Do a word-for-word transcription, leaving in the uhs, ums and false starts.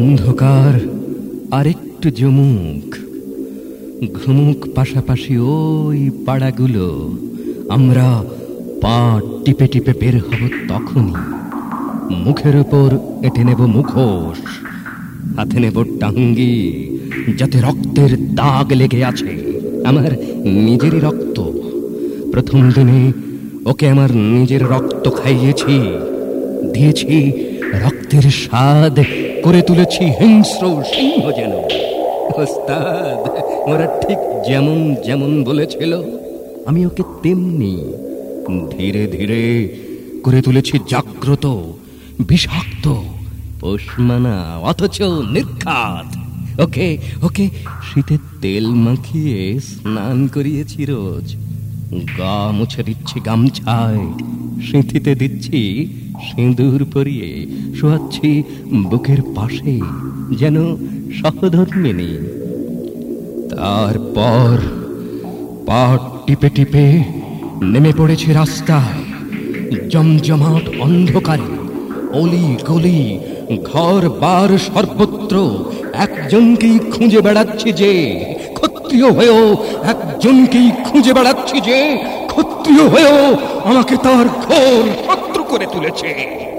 অন্ধকার আরেকটু জমুক, ঘুমুক পাশাপাশি ওই পাড়াগুলো। আমরা পা টিপে টিপে বের হব তখনই। মুখের উপর এঁটে নেব মুখোশ, হাতে নেব টাঙ্গি, যাতে রক্তের দাগ লেগে আছে, আমার নিজেরই রক্ত। প্রথম দিনে ওকে আমার নিজের রক্ত খাইয়েছি, দিয়েছি রক্তের স্বাদ, করে তুলেছি হিংস্র সিংহ যেন। ওস্তাদ ওরা ঠিক যেমন যেমন বলেছিল আমি ওকে তেমনি ধীরে ধীরে করে তুলেছি জাগ্রত, বিষাক্ত, পোষমানা অথচ নির্ঘাত। ওকে ওকে শীতের তেল মাখিয়ে স্নান করিয়েছি রোজ, গা মুছে দিচ্ছি গামছায়, সিঁথিতে দিচ্ছি সিঁদুর পরিয়ে, শোয়াচ্ছি বুকের পাশে যেন সহধর্মিণী। তারপর পা টিপে টিপে নেমে পড়েছে রাস্তায়, জমজমাট অন্ধকারে, অলি গলি, ঘর বার সর্বত্র একজনকেই খুঁজে বেড়াচ্ছি যে ক্ষত্রিয় হয়েও, একজনকেই খুঁজে বেড়াচ্ছি যে ক্ষত্রিয় হয়েও আমাকে তার ঘোর শত্রু করে তুলেছে।